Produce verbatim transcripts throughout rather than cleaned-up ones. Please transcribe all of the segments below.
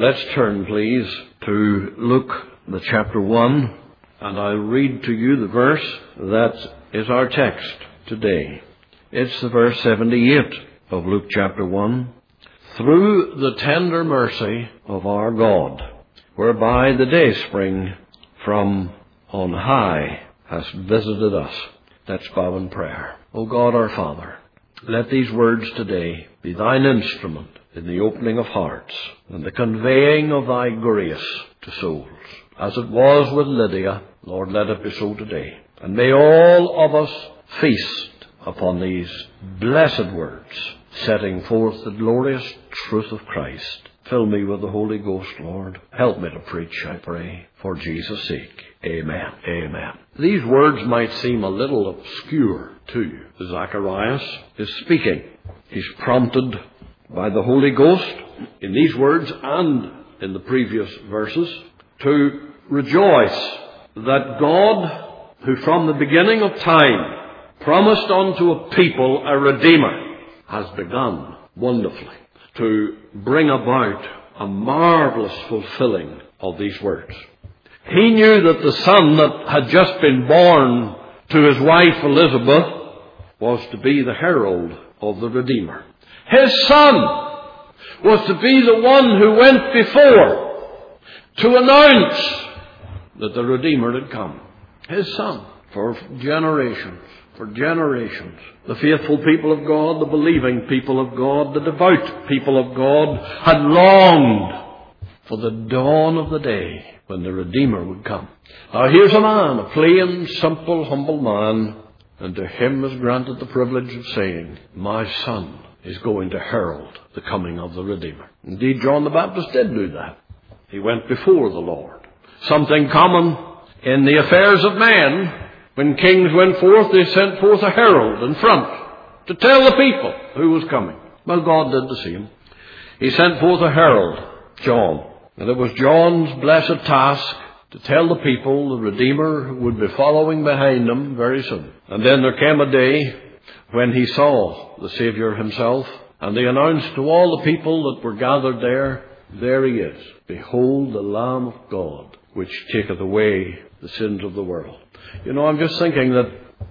Let's turn, please, to Luke, the chapter one, and I'll read to you the verse that is our text today. It's the verse seventy-eight of Luke chapter one. Through the tender mercy of our God, whereby the dayspring from on high has visited us. Let's bow in prayer. O God our Father, let these words today be thine instrument in the opening of hearts and the conveying of thy grace to souls. As it was with Lydia, Lord, let it be so today. And may all of us feast upon these blessed words, setting forth the glorious truth of Christ. Fill me with the Holy Ghost, Lord. Help me to preach, I pray, for Jesus' sake. Amen. Amen. These words might seem a little obscure to you. Zacharias is speaking. He's prompted by the Holy Ghost in these words and in the previous verses to rejoice that God, who from the beginning of time promised unto a people a Redeemer, has begun wonderfully to bring about a marvelous fulfilling of these words. He knew that the son that had just been born to his wife Elizabeth was to be the herald of the Redeemer. His son was to be the one who went before to announce that the Redeemer had come. His son, for generations, for generations. The faithful people of God, the believing people of God, the devout people of God had longed for the dawn of the day when the Redeemer would come. Now here's a man, a plain, simple, humble man, and to him is granted the privilege of saying, my son is going to herald the coming of the Redeemer. Indeed, John the Baptist did do that. He went before the Lord. Something common in the affairs of man. When kings went forth, they sent forth a herald in front to tell the people who was coming. Well, God did the same. He sent forth a herald, John. And it was John's blessed task to tell the people the Redeemer would be following behind them very soon. And then there came a day when he saw the Savior himself, and they announced to all the people that were gathered there, there he is. Behold the Lamb of God, which taketh away the sins of the world. You know, I'm just thinking that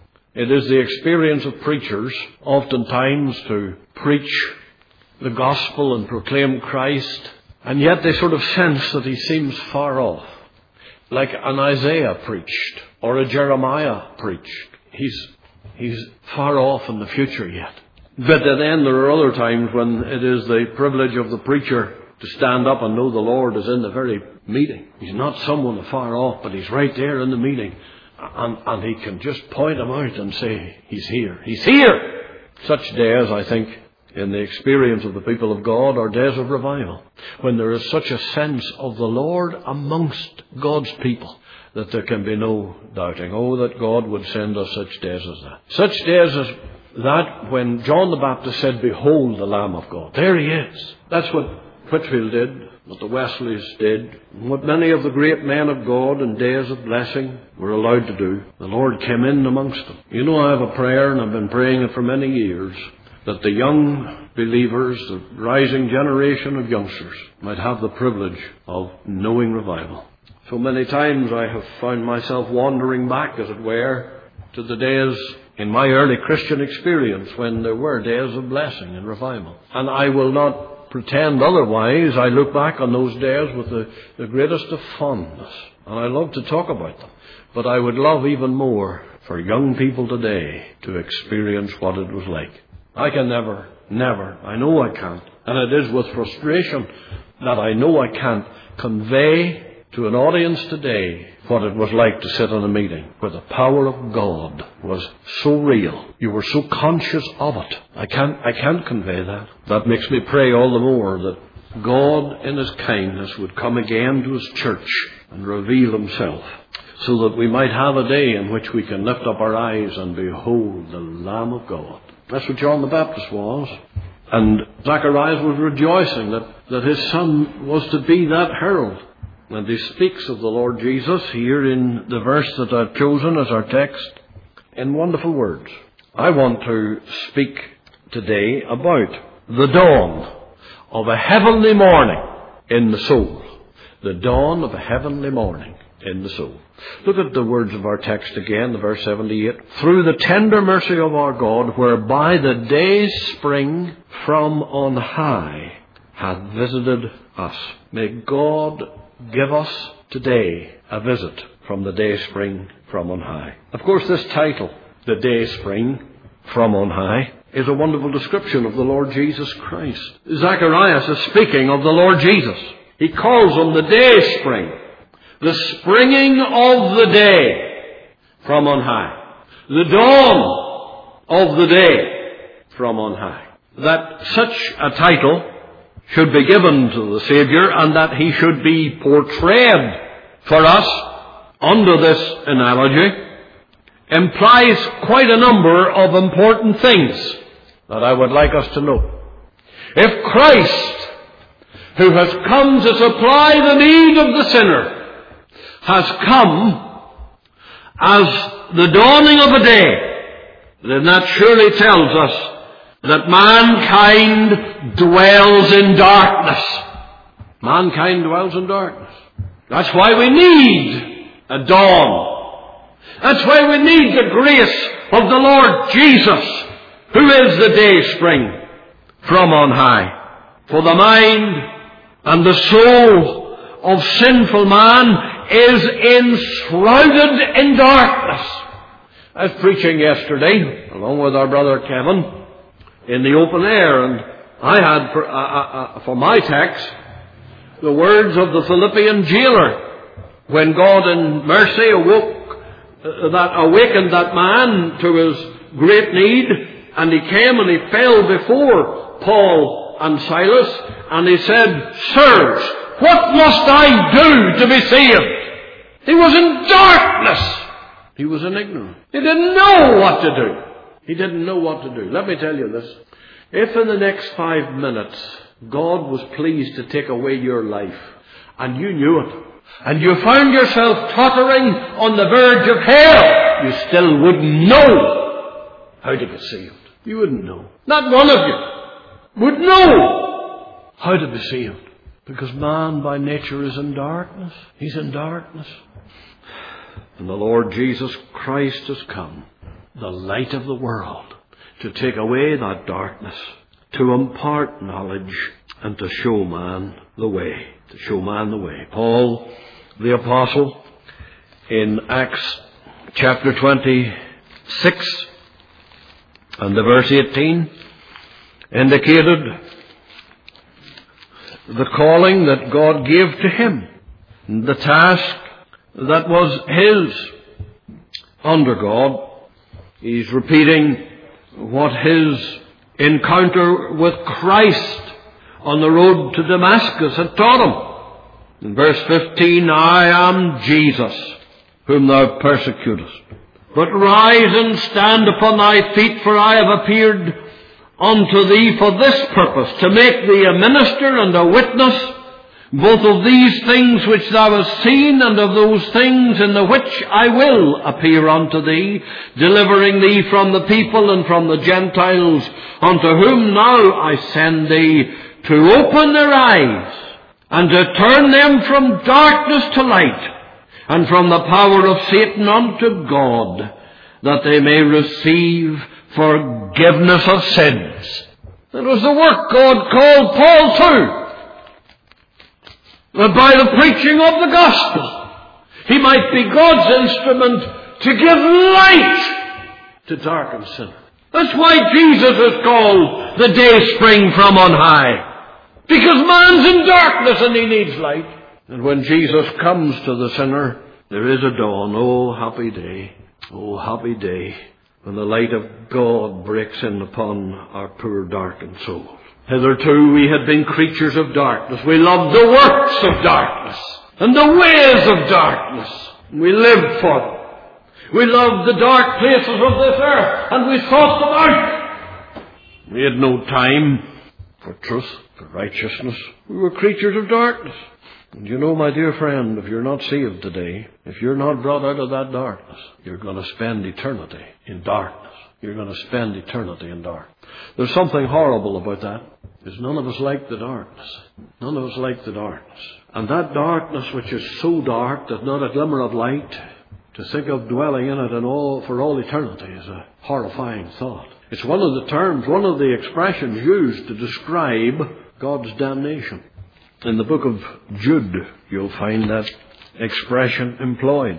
it is the experience of preachers oftentimes to preach the gospel and proclaim Christ, and yet they sort of sense that he seems far off. Like an Isaiah preached or a Jeremiah preached. He's, he's far off in the future yet. But then there are other times when it is the privilege of the preacher to stand up and know the Lord is in the very meeting. He's not someone afar off, but he's right there in the meeting. And, and he can just point him out and say, he's here. He's here! Such days, I think, in the experience of the people of God, are days of revival, when there is such a sense of the Lord amongst God's people that there can be no doubting. Oh, that God would send us such days as that. Such days as that when John the Baptist said, behold the Lamb of God. There he is. That's what Whitfield did, what the Wesleys did, what many of the great men of God in days of blessing were allowed to do. The Lord came in amongst them. You know, I have a prayer, and I've been praying it for many years, that the young believers, the rising generation of youngsters, might have the privilege of knowing revival. So many times I have found myself wandering back, as it were, to the days in my early Christian experience when there were days of blessing and revival. And I will not pretend otherwise. I look back on those days with the, the greatest of fondness, and I love to talk about them. But I would love even more for young people today to experience what it was like. I can never, never, I know I can't, and it is with frustration that I know I can't convey to an audience today what it was like to sit in a meeting where the power of God was so real. You were so conscious of it. I can't, I can't convey that. That makes me pray all the more that God in His kindness would come again to His church and reveal Himself, so that we might have a day in which we can lift up our eyes and behold the Lamb of God. That's what John the Baptist was. And Zacharias was rejoicing that, that his son was to be that herald. And he speaks of the Lord Jesus here in the verse that I've chosen as our text in wonderful words. I want to speak today about the dawn of a heavenly morning in the soul. The dawn of a heavenly morning in the soul. Look at the words of our text again, verse seventy-eight. Through the tender mercy of our God, whereby the day's spring from on high hath visited us. May God give us today a visit from the day spring from on high. Of course, this title, the day spring from on high, is a wonderful description of the Lord Jesus Christ. Zacharias is speaking of the Lord Jesus. He calls him the day spring, the springing of the day from on high, the dawn of the day from on high. That such a title should be given to the Savior, and that he should be portrayed for us under this analogy, implies quite a number of important things that I would like us to know. If Christ, who has come to supply the need of the sinner, has come as the dawning of a day, then that surely tells us that mankind dwells in darkness. Mankind dwells in darkness. That's why we need a dawn. That's why we need the grace of the Lord Jesus, who is the day spring from on high. For the mind and the soul of sinful man is enshrouded in darkness. I was preaching yesterday, along with our brother Kevin, in the open air, and I had for, uh, uh, for my text the words of the Philippian jailer, when God in mercy awoke, uh, that awakened that man to his great need, and he came and he fell before Paul and Silas, and he said, "Sirs, what must I do to be saved?" He was in darkness. He was in ignorance. He didn't know what to do. He didn't know what to do. Let me tell you this. If in the next five minutes God was pleased to take away your life, and you knew it, and you found yourself tottering on the verge of hell, you still wouldn't know how to get saved. You wouldn't know. Not one of you would know how to be saved. Because man by nature is in darkness. He's in darkness. And the Lord Jesus Christ has come, the light of the world, to take away that darkness, to impart knowledge, and to show man the way. To show man the way. Paul, the apostle, in Acts chapter twenty-six and the verse eighteen, indicated the calling that God gave to him, the task that was his under God. He's repeating what his encounter with Christ on the road to Damascus had taught him. In verse fifteen, "I am Jesus, whom thou persecutest. But rise and stand upon thy feet, for I have appeared unto thee for this purpose, to make thee a minister and a witness, both of these things which thou hast seen, and of those things in the which I will appear unto thee, delivering thee from the people and from the Gentiles, unto whom now I send thee, to open their eyes, and to turn them from darkness to light, and from the power of Satan unto God, that they may receive forgiveness of sins." That was the work God called Paul to. That by the preaching of the gospel, he might be God's instrument to give light to darkened sinners. That's why Jesus is called the day spring from on high. Because man's in darkness and he needs light. And when Jesus comes to the sinner, there is a dawn. Oh, happy day. Oh, happy day, when the light of God breaks in upon our poor darkened souls. Hitherto we had been creatures of darkness. We loved the works of darkness and the ways of darkness. We lived for them. We loved the dark places of this earth, and we sought them out. We had no time for truth, for righteousness. We were creatures of darkness. And you know, my dear friend, if you're not saved today, if you're not brought out of that darkness, you're going to spend eternity in darkness. You're going to spend eternity in dark. There's something horrible about that. Because none of us like the darkness. None of us like the darkness. And that darkness which is so dark that not a glimmer of light, to think of dwelling in it and all for all eternity is a horrifying thought. It's one of the terms, one of the expressions used to describe God's damnation. In the book of Jude, you'll find that expression employed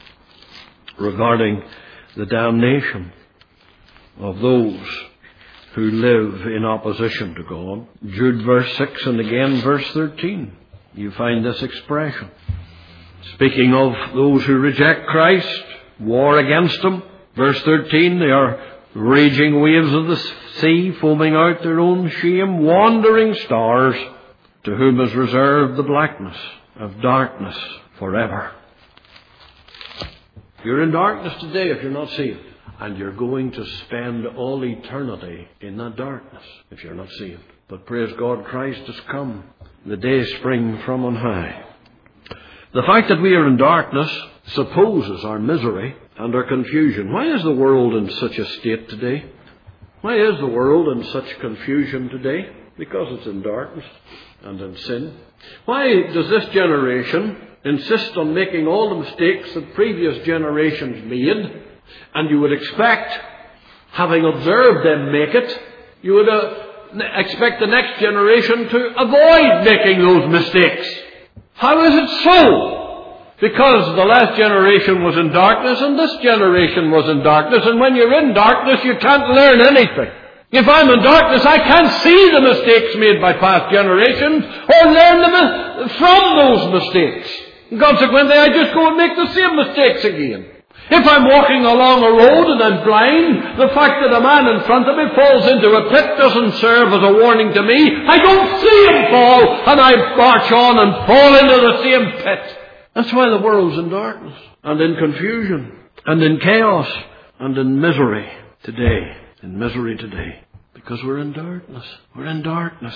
regarding the damnation of those who live in opposition to God. Jude verse six and again verse thirteen. You find this expression. Speaking of those who reject Christ, war against Him. Verse thirteen, they are raging waves of the sea, foaming out their own shame, wandering stars, to whom is reserved the blackness of darkness forever. You're in darkness today if you're not saved. And you're going to spend all eternity in that darkness if you're not saved. But praise God, Christ has come. The day spring from on high. The fact that we are in darkness supposes our misery and our confusion. Why is the world in such a state today? Why is the world in such confusion today? Because it's in darkness and in sin. Why does this generation insist on making all the mistakes that previous generations made? And you would expect, having observed them make it, you would uh, expect the next generation to avoid making those mistakes. How is it so? Because the last generation was in darkness and this generation was in darkness. And when you're in darkness, you can't learn anything. If I'm in darkness, I can't see the mistakes made by past generations or learn them from those mistakes. And consequently, I just go and make the same mistakes again. If I'm walking along a road and I'm blind, the fact that a man in front of me falls into a pit doesn't serve as a warning to me. I don't see him fall, and I march on and fall into the same pit. That's why the world's in darkness, and in confusion, and in chaos, and in misery today. In misery today. Because we're in darkness. We're in darkness.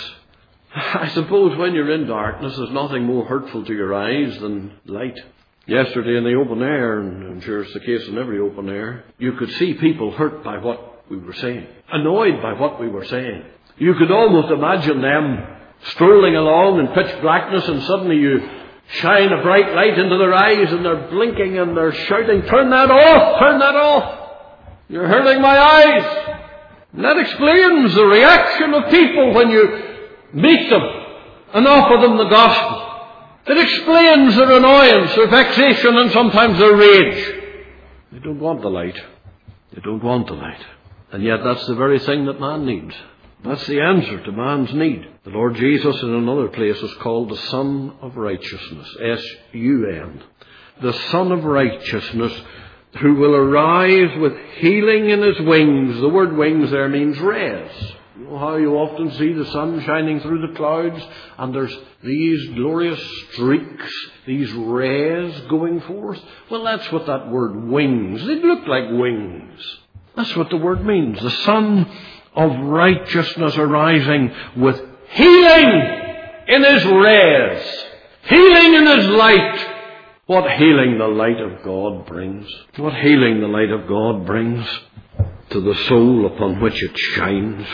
I suppose when you're in darkness, there's nothing more hurtful to your eyes than light. Yesterday in the open air, and I'm sure it's the case in every open air, you could see people hurt by what we were saying, annoyed by what we were saying. You could almost imagine them strolling along in pitch blackness, and suddenly you shine a bright light into their eyes and they're blinking and they're shouting, "Turn that off! Turn that off! You're hurting my eyes!" And that explains the reaction of people when you meet them and offer them the gospel. It explains their annoyance, their vexation, and sometimes their rage. They don't want the light. They don't want the light. And yet that's the very thing that man needs. That's the answer to man's need. The Lord Jesus in another place is called the Son of Righteousness. S U N. The Son of Righteousness, who will arise with healing in his wings. The word wings there means rays. You know how you often see the sun shining through the clouds and there's these glorious streaks, these rays going forth? Well, that's what that word wings, they look like wings. That's what the word means. The Son of Righteousness arising with healing in his rays, healing in his light. What healing the light of God brings. What healing the light of God brings to the soul upon which it shines.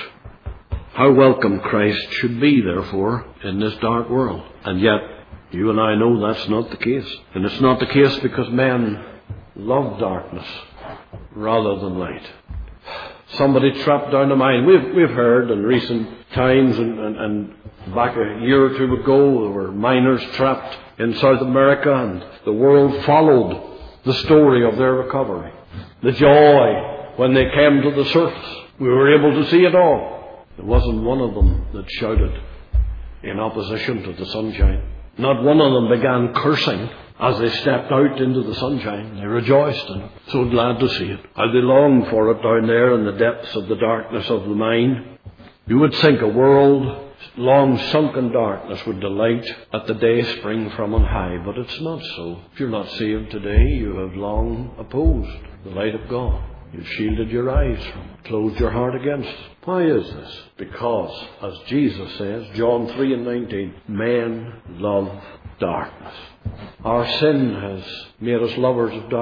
How welcome Christ should be, therefore, in this dark world. And yet, you and I know that's not the case. And it's not the case because men love darkness rather than light. Somebody trapped down a mine. We've, we've heard in recent times, and, and, and back a year or two ago, there were miners trapped in South America, and the world followed the story of their recovery. The joy when they came to the surface. We were able to see it all. There wasn't one of them that shouted in opposition to the sunshine. Not one of them began cursing as they stepped out into the sunshine. They rejoiced and so glad to see it. How they longed for it down there in the depths of the darkness of the mine. You would think a world long sunk in darkness would delight at the day spring from on high, but it's not so. If you're not saved today, you have long opposed the light of God. You've shielded your eyes from it, closed your heart against it. Why is this? Because, as Jesus says, John three and nineteen, men love darkness. Our sin has made us lovers of darkness.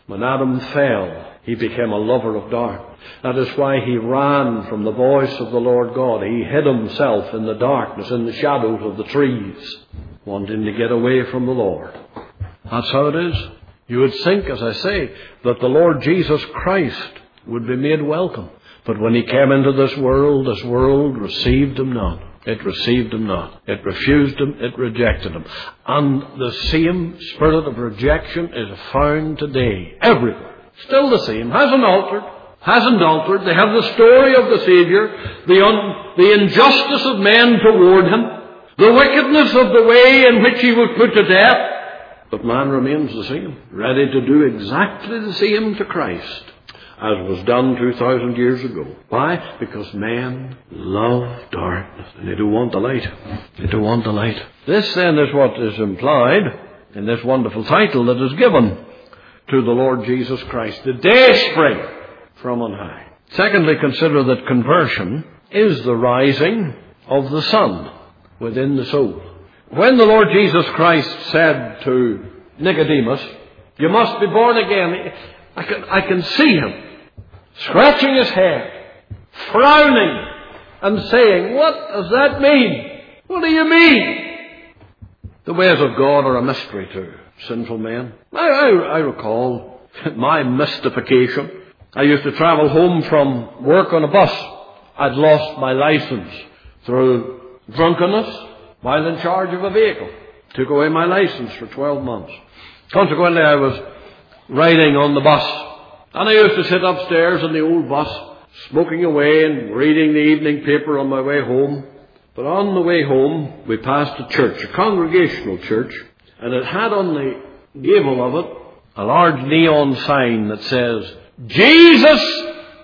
When Adam fell, he became a lover of darkness. That is why he ran from the voice of the Lord God. He hid himself in the darkness, in the shadows of the trees, wanting to get away from the Lord. That's how it is. You would think, as I say, that the Lord Jesus Christ would be made welcome. But when he came into this world, this world received him not. It received him not. It refused him. It rejected him. And the same spirit of rejection is found today, everywhere. Still the same. Hasn't altered. Hasn't altered. They have the story of the Savior, the, un, the injustice of men toward him, the wickedness of the way in which he was put to death. But man remains the same, ready to do exactly the same to Christ as was done two thousand years ago. Why? Because men love darkness and they don't want the light. They don't want the light. This then is what is implied in this wonderful title that is given to the Lord Jesus Christ, the Dayspring from on high. Secondly, consider that conversion is the rising of the sun within the soul. When the Lord Jesus Christ said to Nicodemus, "You must be born again," I can, I can see him scratching his head, frowning, and saying, "What does that mean? What do you mean?" The ways of God are a mystery to sinful men. I, I, I recall my mystification. I used to travel home from work on a bus. I'd lost my license through drunkenness while in charge of a vehicle. Took away my license for twelve months. Consequently, I was riding on the bus. And I used to sit upstairs in the old bus, smoking away and reading the evening paper on my way home. But on the way home, we passed a church, a congregational church, and it had on the gable of it a large neon sign that says, "Jesus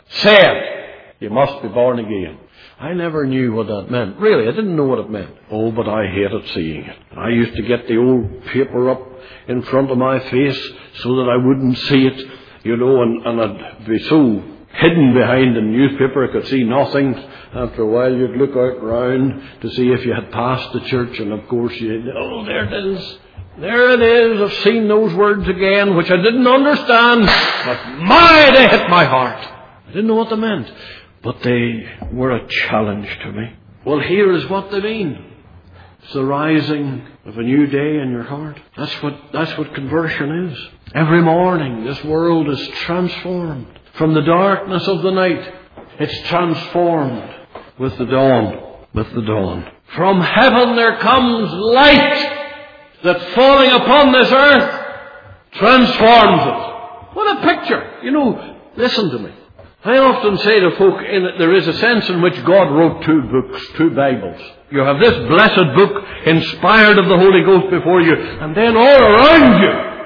said, you must be born again." I never knew what that meant. Really, I didn't know what it meant. Oh, but I hated seeing it. I used to get the old paper up in front of my face so that I wouldn't see it, you know, and, and I'd be so hidden behind the newspaper I could see nothing. After a while, you'd look out round to see if you had passed the church, and of course you'd, oh, there it is. There it is. I've seen those words again, which I didn't understand, but my, they hit my heart. I didn't know what they meant. But they were a challenge to me. Well, here is what they mean. It's the rising of a new day in your heart. That's what, that's what conversion is. Every morning, this world is transformed. From the darkness of the night, it's transformed with the dawn. With the dawn. From heaven there comes light that falling upon this earth transforms it. What a picture. You know, listen to me. I often say to folk in that there is a sense in which God wrote two books, two Bibles. You have this blessed book inspired of the Holy Ghost before you, and then all around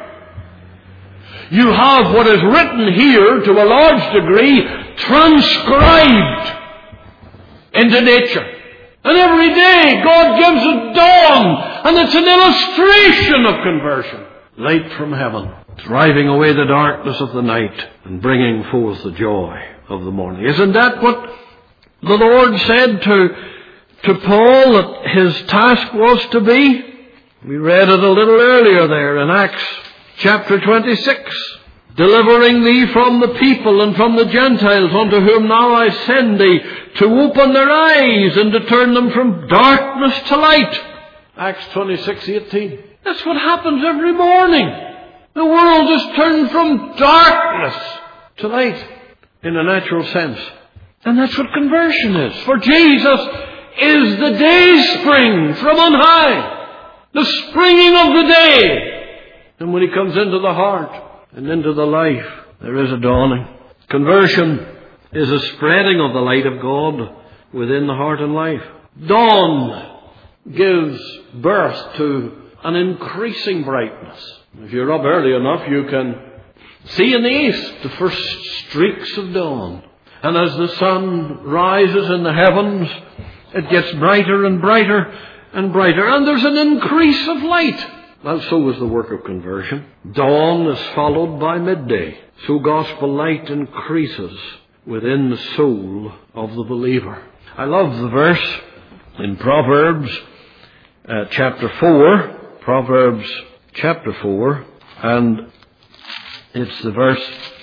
you, you have what is written here to a large degree transcribed into nature. And every day God gives a dawn, and it's an illustration of conversion. Light from heaven, driving away the darkness of the night and bringing forth the joy of the morning. Isn't that what the Lord said to, to Paul that his task was to be? We read it a little earlier there in Acts chapter twenty-six. Delivering thee from the people and from the Gentiles, unto whom now I send thee, to open their eyes and to turn them from darkness to light. Acts twenty-six eighteen. That's what happens every morning. The world is turned from darkness to light in a natural sense. And that's what conversion is. For Jesus is the dayspring from on high. The springing of the day. And when he comes into the heart and into the life, there is a dawning. Conversion is a spreading of the light of God within the heart and life. Dawn gives birth to an increasing brightness. If you're up early enough, you can see in the east the first streaks of dawn. And as the sun rises in the heavens, it gets brighter and brighter and brighter. And there's an increase of light. Well, so is the work of conversion. Dawn is followed by midday. So gospel light increases within the soul of the believer. I love the verse in Proverbs uh, chapter four. Proverbs chapter four and It's the verse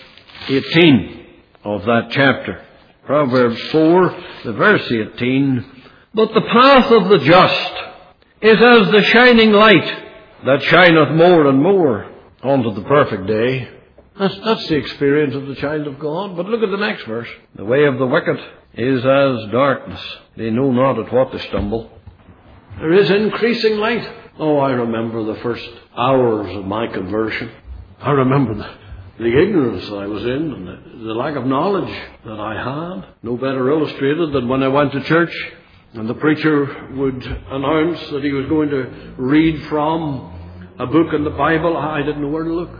eighteen of that chapter. Proverbs four, the verse eighteen. But the path of the just is as the shining light that shineth more and more unto the perfect day. That's, that's the experience of the child of God. But look at the next verse. The way of the wicked is as darkness. They know not at what they stumble. There is increasing light. Oh, I remember the first hours of my conversion. I remember the, the ignorance that I was in and the, the lack of knowledge that I had. No better illustrated than when I went to church and the preacher would announce that he was going to read from a book in the Bible. I didn't know where to look.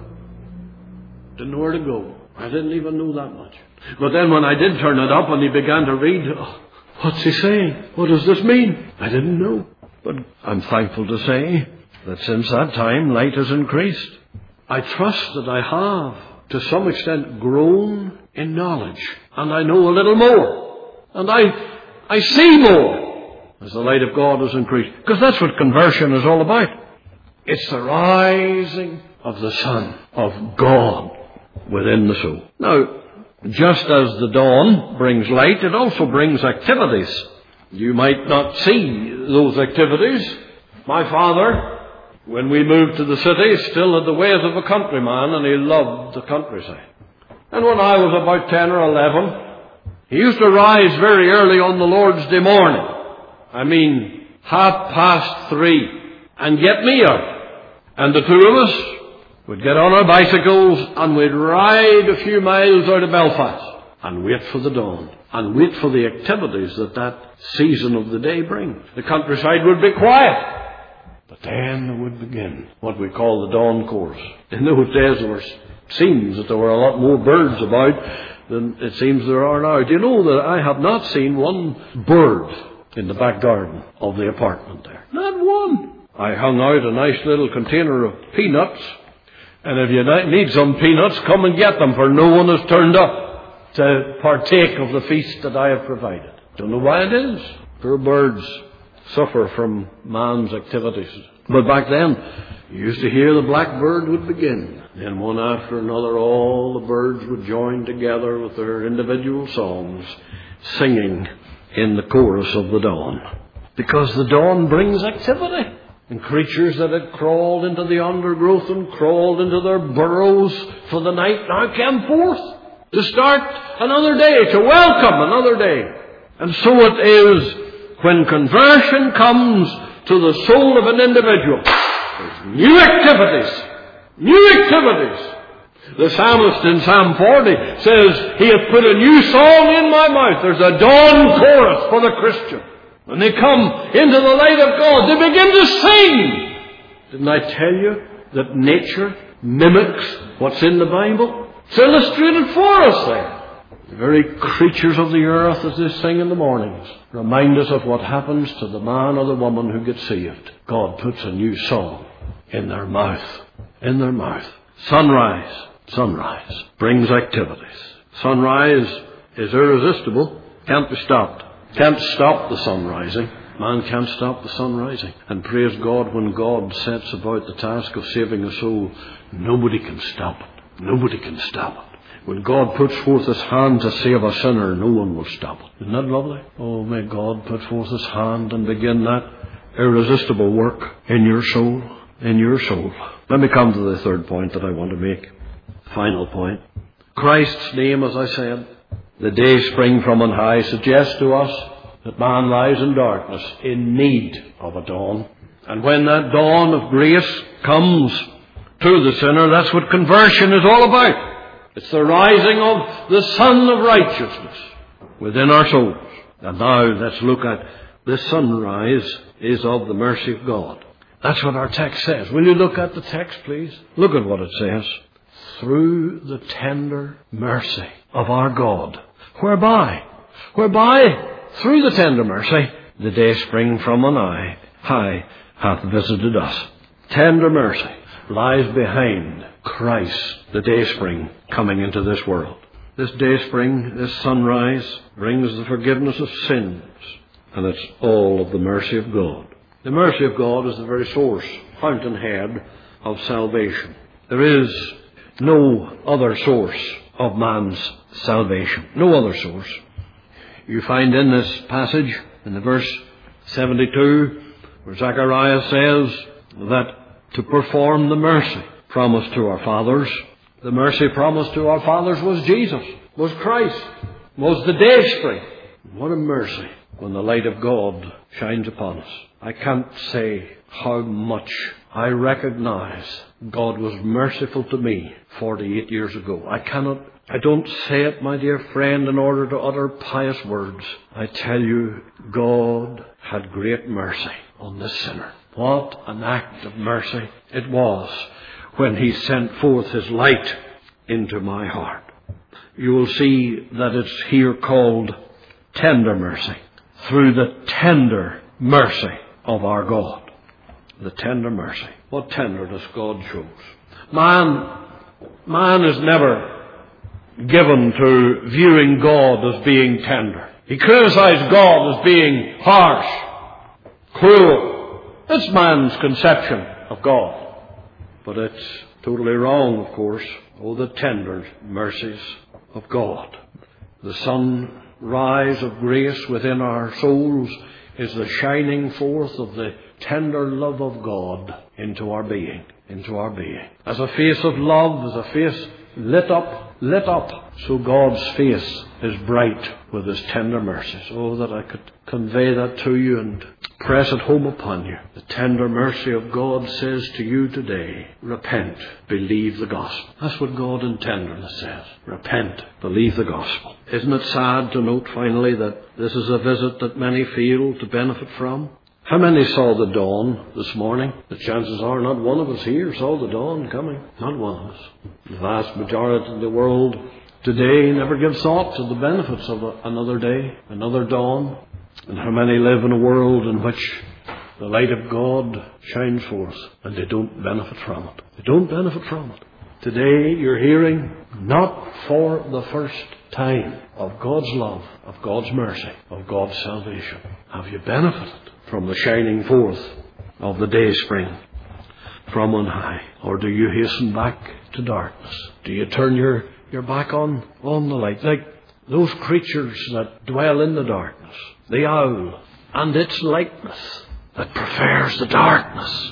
Didn't know where to go. I didn't even know that much. But then when I did turn it up and he began to read, oh, what's he saying? What does this mean? I didn't know. But I'm thankful to say that since that time, light has increased. I trust that I have, to some extent, grown in knowledge. And I know a little more. And I, I see more as the light of God has increased. Because that's what conversion is all about. It's the rising of the Son of God within the soul. Now, just as the dawn brings light, it also brings activities. You might not see those activities. My father, when we moved to the city, still had the ways of a countryman, and he loved the countryside. And when I was about ten or eleven, he used to rise very early on the Lord's Day morning. I mean, half past three, and get me out. And the two of us would get on our bicycles and we'd ride a few miles out of Belfast and wait for the dawn and wait for the activities that that season of the day brings. The countryside would be quiet, but then there would begin what we call the dawn chorus. In those days there were, seems that there were a lot more birds about than it seems there are now. Do you know that I have not seen one bird in the back garden of the apartment there? Not one. I hung out a nice little container of peanuts, and if you need some peanuts, come and get them, for no one has turned up to partake of the feast that I have provided. Don't know why it is. Poor birds suffer from man's activities. But back then, you used to hear the blackbird would begin. Then one after another, all the birds would join together with their individual songs, singing in the chorus of the dawn. Because the dawn brings activity. And creatures that had crawled into the undergrowth and crawled into their burrows for the night now came forth to start another day, to welcome another day. And so it is when conversion comes to the soul of an individual. There's new activities. New activities. The psalmist in Psalm forty says, He hath put a new song in my mouth. There's a dawn chorus for the Christian. When they come into the light of God, they begin to sing. Didn't I tell you that nature mimics what's in the Bible? It's illustrated for us there. The very creatures of the earth, as they sing in the mornings, remind us of what happens to the man or the woman who gets saved. God puts a new song in their mouth. In their mouth. Sunrise. Sunrise brings activities. Sunrise is irresistible. Can't be stopped. Can't stop the sun rising. Man can't stop the sun rising. And praise God, when God sets about the task of saving a soul, nobody can stop it. Nobody can stop it. When God puts forth His hand to save a sinner, no one will stop it. Isn't that lovely? Oh, may God put forth His hand and begin that irresistible work in your soul. In your soul. Let me come to the third point that I want to make. Final point. Christ's name, as I said, the day spring from on high, suggests to us that man lies in darkness, in need of a dawn. And when that dawn of grace comes to the sinner, that's what conversion is all about. It's the rising of the Son of Righteousness within our souls. And now let's look at this sunrise is of the mercy of God. That's what our text says. Will you look at the text, please? Look at what it says. Through the tender mercy of our God. Whereby? Whereby, through the tender mercy, the day spring from on high, high hath visited us. Tender mercy lies behind Christ, the day spring, coming into this world. This day spring, this sunrise, brings the forgiveness of sins, and it's all of the mercy of God. The mercy of God is the very source, fountainhead of salvation. There is no other source of man's salvation. No other source. You find in this passage, in the verse seventy-two, where Zechariah says that to perform the mercy promised to our fathers, the mercy promised to our fathers was Jesus, was Christ, was the dayspring. What a mercy when the light of God shines upon us. I can't say how much I recognize God was merciful to me forty-eight years ago. I cannot, I don't say it, my dear friend, in order to utter pious words. I tell you, God had great mercy on this sinner. What an act of mercy it was when He sent forth His light into my heart. You will see that it's here called tender mercy. Through the tender mercy of our God. The tender mercy. What tenderness God shows. Man, man is never given to viewing God as being tender. He criticized God as being harsh, cruel. It's man's conception of God. But it's totally wrong, of course. Oh, the tender mercies of God. The sunrise of grace within our souls is the shining forth of the tender love of God into our being, into our being. As a face of love, as a face lit up, lit up, so God's face is bright with His tender mercies. Oh, that I could convey that to you and press it home upon you. The tender mercy of God says to you today, repent, believe the gospel. That's what God in tenderness says. Repent, believe the gospel. Isn't it sad to note finally that this is a visit that many feel to benefit from? How many saw the dawn this morning? The chances are not one of us here saw the dawn coming. Not one of us. The vast majority of the world today never gives thought to the benefits of a, another day, another dawn. And how many live in a world in which the light of God shines forth and they don't benefit from it. They don't benefit from it. Today you're hearing, not for the first time, of God's love, of God's mercy, of God's salvation. Have you benefited from the shining forth of the day spring from on high? Or do you hasten back to darkness? Do you turn your, your back on, on the light? Like those creatures that dwell in the darkness. The owl and its likeness that prefers the darkness.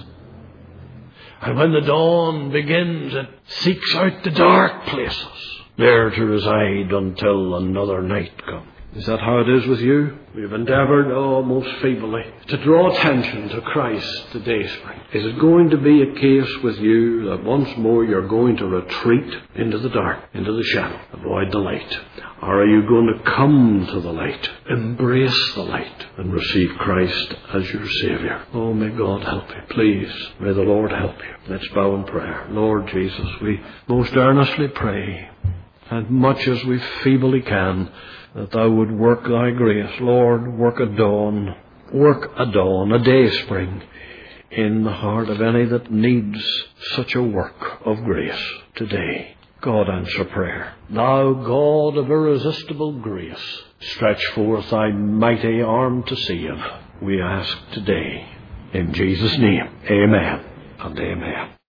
And when the dawn begins, it seeks out the dark places, there to reside until another night comes. Is that how it is with you? We've endeavoured, oh, most feebly, to draw attention to Christ, the dayspring. Is it going to be a case with you that once more you're going to retreat into the dark, into the shadow, avoid the light? Or are you going to come to the light, embrace the light, and receive Christ as your Saviour? Oh, may God help you. Please, may the Lord help you. Let's bow in prayer. Lord Jesus, we most earnestly pray, as much as we feebly can, that Thou would work Thy grace. Lord, work a dawn, work a dawn, a day spring in the heart of any that needs such a work of grace today. God, answer prayer. Thou God of irresistible grace, stretch forth Thy mighty arm to save. We ask today, in Jesus' name, amen and amen.